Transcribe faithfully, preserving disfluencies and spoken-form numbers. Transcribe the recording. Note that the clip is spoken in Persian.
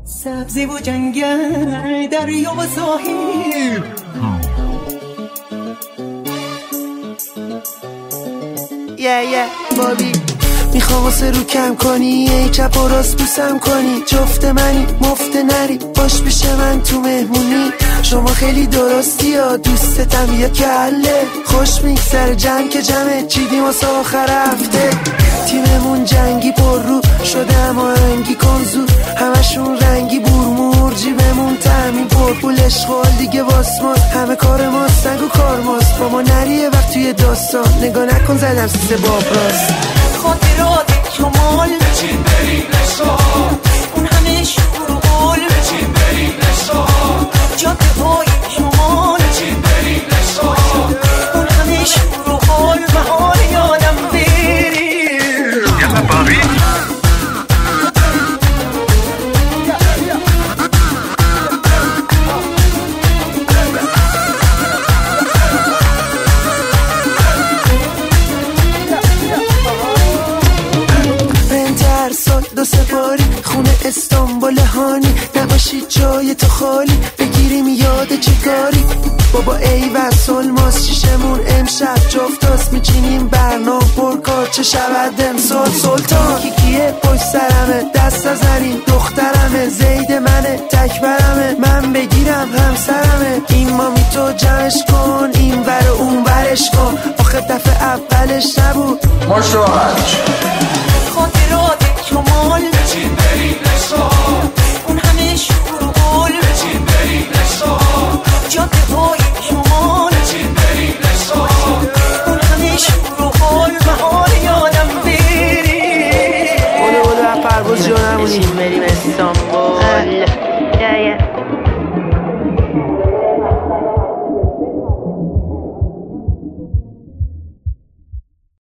سبزی و جنگل دریا و ساحل yeah, yeah, بابی میخوام واسه رو کم کنی ای چپ و راست بوسم کنی جفت منی مفت نری باش پیش من تو مهمونی شما خیلی درستی ها دوستتم یه کله خوش میگذره جمع که جمعه چیدیم واسه آخر هفته تیممون جنگی پر رو شده اما هنگی کنزو همشون رنگی بورمور جیبمون تامین پر پول اشغال دیگه واسماس همه کار ماست سنگ و کار ماست با ما نریه وقت توی داستان نگاه نکن زدم سیزه باب راست خاطرات کمال بچین بریم نشا اون همه شور و قول بچین بریم نشا جاده های شمال بچین بریم نشا اون همه شور و قول بهار یادم بریم یلا بابی دو سپاری خونه استانبول هانی نباشی جای تو خالی بگیریم یاد چه کاری بابا ای وصل ماست شیشمون امشب جفتاست میچینیم برنامه پرکار چه شود امسال سلطان کیکیه پشت سرمه دست نزنیم دخترمه زید منه تکبرمه من بگیرم همسرمه این مامی تو جمعش کن این ور و اون ورش کن آخه دفعه اولش نبود مشاهد خاطرات کمال